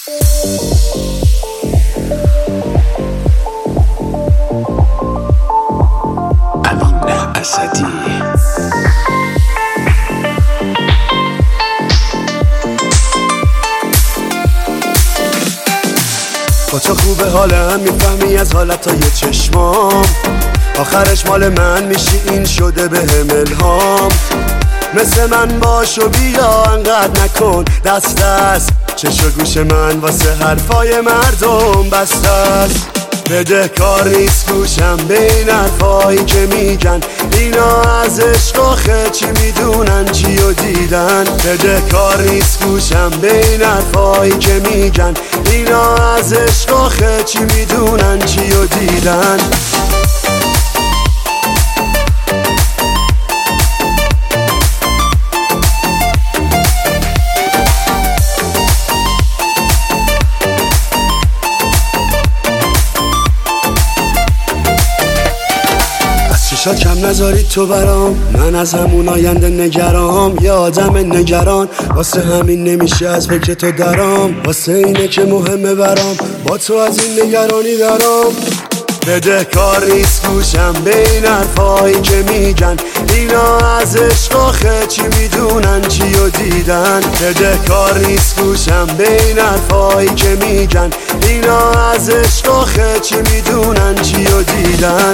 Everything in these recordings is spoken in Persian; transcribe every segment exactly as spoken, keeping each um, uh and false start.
با تو خوبه حالم، میفهمی از حالتای چشمام، آخرش مال من میشی، این شده به هم الهام. مثل من باش و بیا، انقدر نکن دست دست، چش و گوش من واسه حرفای مردم بسته است. بده کار نیست گوشم به این حرفایی که میگن، اینا از عشق آخه چی میدونن، چی و دیدن. بده کار نیست گوشم به این حرفایی که میگن، اینا از عشق آخه چی میدونن، چی و دیدن. چشات کم نذاری تو برام، من از همون آینده نگرام، یه آدم نگران، واسه همین نمیشه از فکر تو درام، واسه اینه که مهمه برام با تو از این نگرانی درام. بده کار نیست گوشم به این حرفایی که میگن، اینا از عشق آخه چی میدونن، چی و دیدن. بده کار نیست گوشم به این حرفایی که میگن، اینا از عشق آخه چی میدونن، چی و دیدن.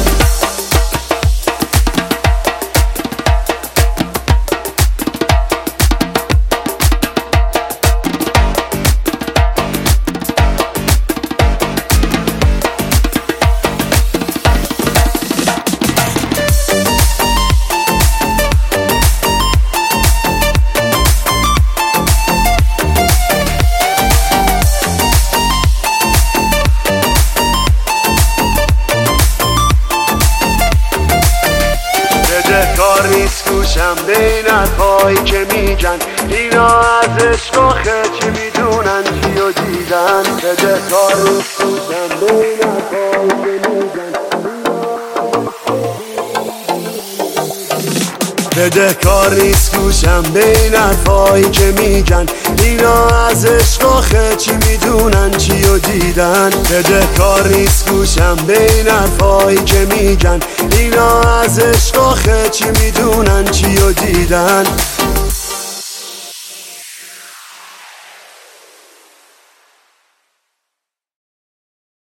کار نیست گوشم به این حرفایی که میگن، اینا از عشق آخه چی میدونن، چی و دیدن. بده کار نیست گوشم به این حرفایی که میگن، بده کار نیست گوشم به این حرفایی که میگن، اینا از عشق آخه چی میدونن، چی و دیدن. بده کار نیست گوشم به این حرفایی که میگن، اینا از عشق آخه چی میدونن، چی و دیدن.